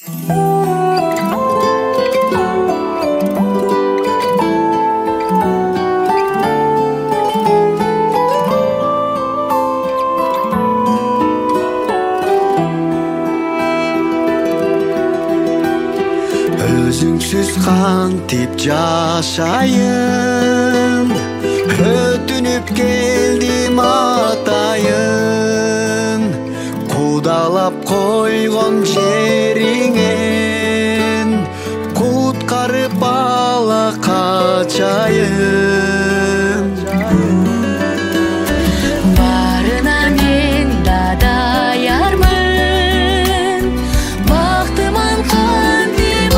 Өзүңсүз кантип жашайын, өтүнүп келдим атайын, кудалап койгон жериңен куткарып ала качайын. Барына мен да даярмын, бактыман кантип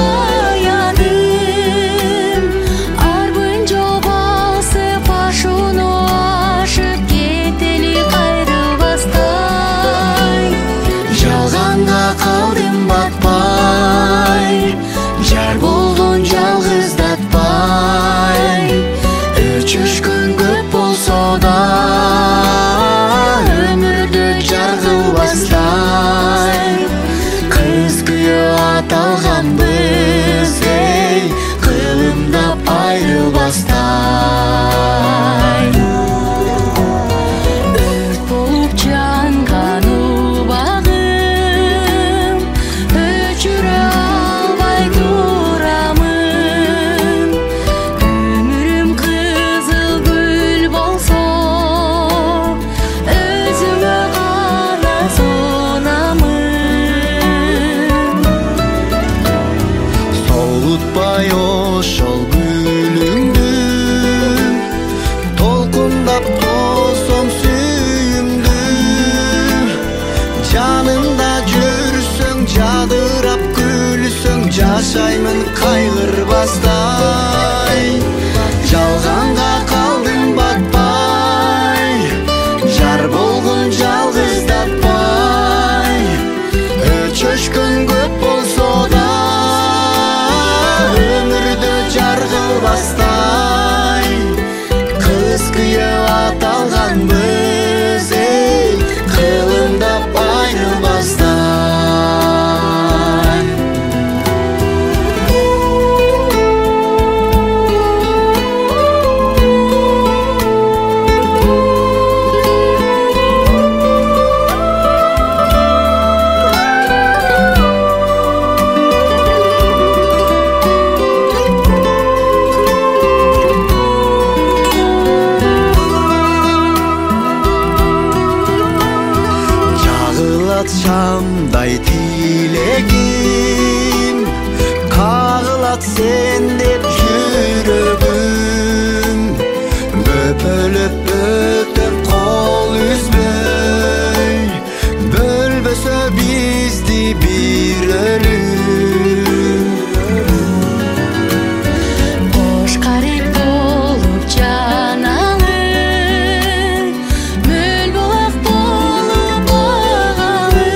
аядым, арбын жобасы пашуну ашып кетели кайрылбастай. Жалганга калдым батпай, жар болгон жалгыздатпай, өчүшкөн көп болсо да өмүрдө жар кылбастай. Кыз күйөө аталганбыз, эй, кылымдап айрылбастай. Өрт болуп жанган убагым, өчүрө албай турамын. Өмүрүм кызыл гүл болсо, өзүмө гана сонамын. Солутпай ошол гүлүңдү, толкундап тосом сүйүмдү. Жанымда жүрсөң, жадырап күлсөң, жашаймын кайгырбастай. Жалганга калдым батпай, жар болгон жалгыздатпай, өчөшкөн көп болсо да өмүрдө жар кылбастай. Кыз күйөө аталганбыз, эй, кылымдап айрылбастай. Жагылат шамдай тилегим, кагылат сен деп жүрөгүм. Бөпөлөп өтөм кол үзбөй, бөлбөсө бизди бир өлүм. Бош карек болуп жаналы, мөл булак болуп агалы.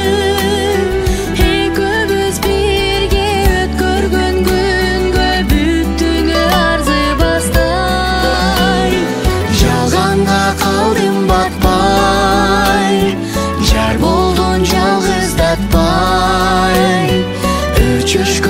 Экөөбүз бирге өткөргөн күнгө бүттүңү арзыбастай. Жалганга калдым батпай, жар болгон жалгыздатпай, өчүшкөн